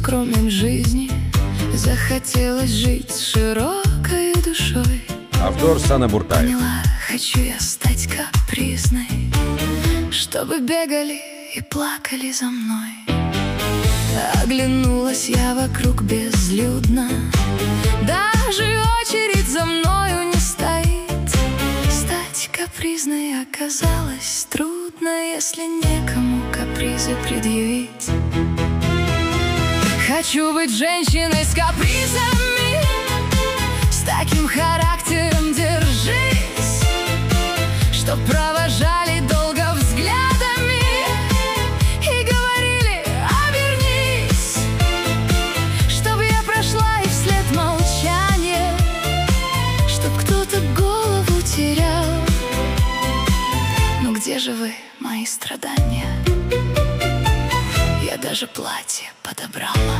кроме в жизни. Захотелось жить с широкой душой. Автор Сана Буртаев. Поняла, хочу я стать капризной, чтобы бегали и плакали за мной. Оглянулась я вокруг безлюдно, даже очередь за мною не стоит. Стать капризной оказалось трудно, если некому капризы предъявить. Хочу быть женщиной с капризами, с таким характером держись, чтоб провожали долго взглядами и говорили: обернись. Чтоб я прошла и вслед молчание, чтоб кто-то голову терял. Ну где же вы, мои страдания? Я даже платье подобрала.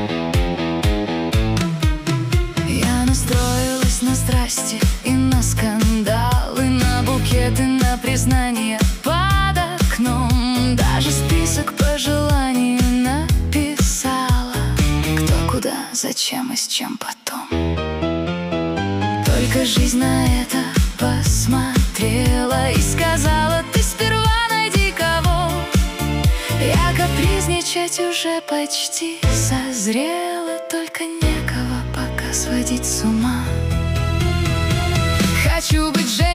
Я настроилась на страсти и на скандалы, на букеты, на признания под окном. Даже список пожеланий написала: кто, куда, зачем и с чем потом. Только жизнь на это посмотрела и сказала: ты сперва найди кого. Я капризничать уже почти созрела, только некого пока сводить с ума.